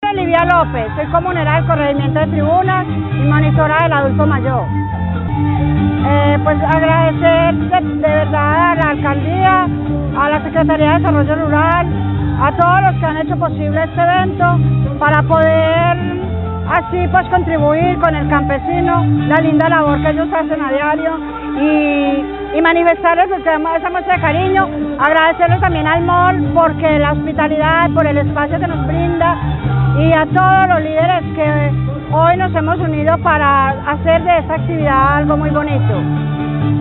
Livia López, soy comunera del corregimiento de Tribunas y monitora del adulto mayor. Pues agradecer de verdad a la alcaldía, a la Secretaría de Desarrollo Rural, a todos los que han hecho posible este evento para poder así pues contribuir con el campesino, la linda labor que ellos hacen a diario y manifestarles esa muestra de cariño, agradecerles también al MOL porque la hospitalidad, por el espacio que nos brinda y a todos los líderes que hoy nos hemos unido para hacer de esta actividad algo muy bonito.